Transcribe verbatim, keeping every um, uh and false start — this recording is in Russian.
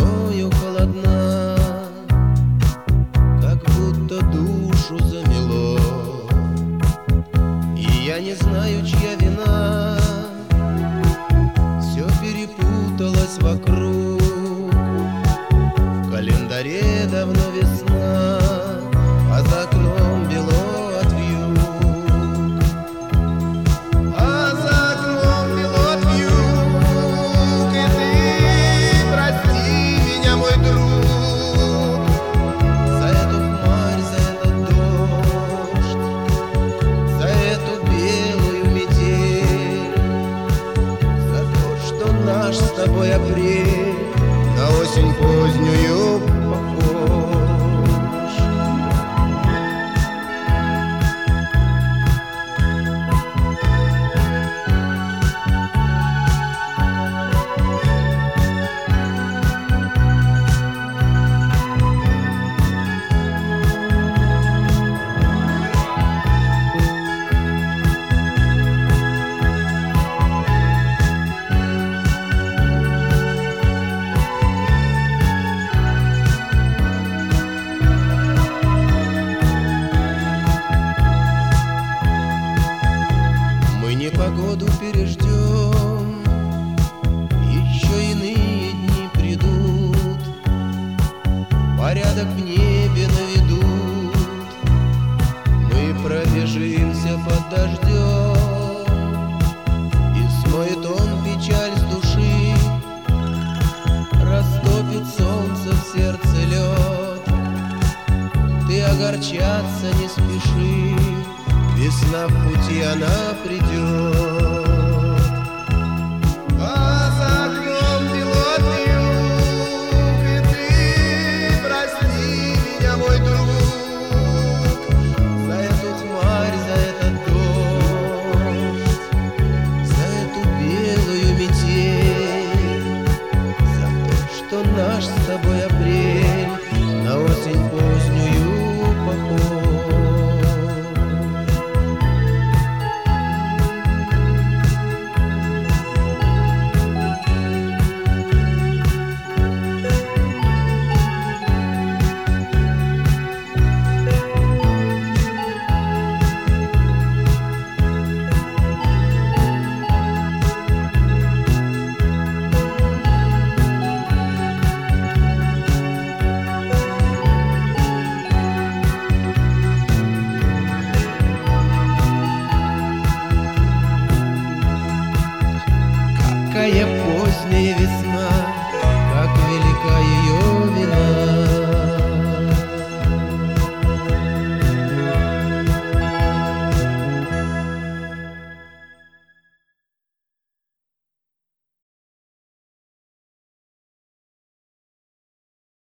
мною холодна, как будто душу замело. И я не знаю, чья вина, все перепуталось вокруг. В календаре давно весна, а за окном бело от вьюг. А за окном бело от вьюг, и ты прости меня, мой друг, за эту хмарь, за этот дождь, за эту белую метель, за то, что наш с тобой апрель на осень позднюю похож. Непогоду переждем, еще иные дни придут, порядок в небе наведут, мы пробежимся под дождем, и смоет он печаль с души, растопит солнце в сердце лед. Ты огорчаться не спеши, весна в пути, она придет. А за окном бело от вьюг, и ты прости меня, мой друг, за эту хмарь, за этот дождь, за эту белую метель, за то, что наш с тобой